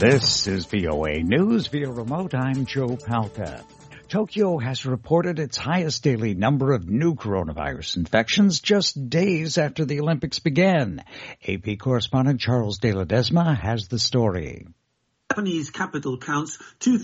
This is VOA News via remote. I'm Joe Palca. Tokyo has reported its highest daily number of new coronavirus infections just days after the Olympics began. AP correspondent Charles De Ledesma has the story. Japanese capital counts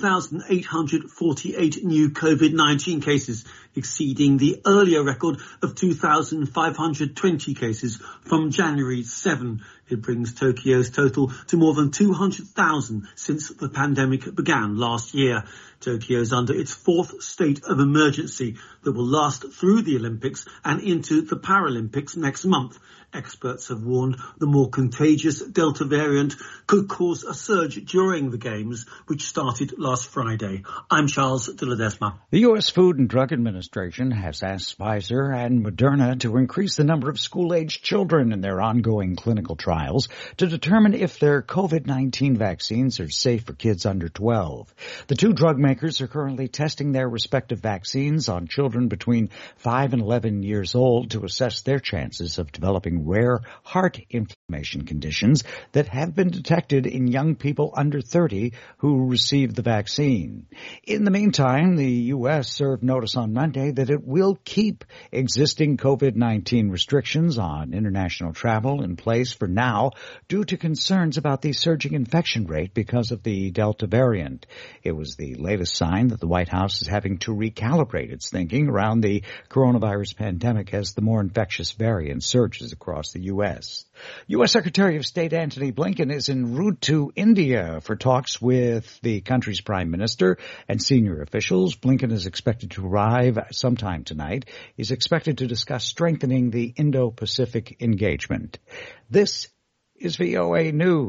2,848 new COVID-19 cases, exceeding the earlier record of 2,520 cases from January 7. It brings Tokyo's total to more than 200,000 since the pandemic began last year. Tokyo is under its fourth state of emergency that will last through the Olympics and into the Paralympics next month. Experts have warned the more contagious Delta variant could cause a surge during the Games, which started last Friday. I'm Charles De Ledesma. The U.S. Food and Drug Administration has asked Pfizer and Moderna to increase the number of school-aged children in their ongoing clinical trials to determine if their COVID-19 vaccines are safe for kids under 12. The two drug makers are currently testing their respective vaccines on children between 5 and 11 years old to assess their chances of developing rare heart inflammation conditions that have been detected in young people under 30 who received the vaccine. In the meantime, the U.S. served notice on Monday that it will keep existing COVID-19 restrictions on international travel in place for now due to concerns about the surging infection rate because of the Delta variant. It was the latest sign that the White House is having to recalibrate its thinking around the coronavirus pandemic as the more infectious variant surges across the U.S. U.S. Secretary of State Antony Blinken is en route to India for talks with the country's prime minister and senior officials. Blinken is expected to arrive sometime tonight. He's expected to discuss strengthening the Indo-Pacific engagement. This is VOA News.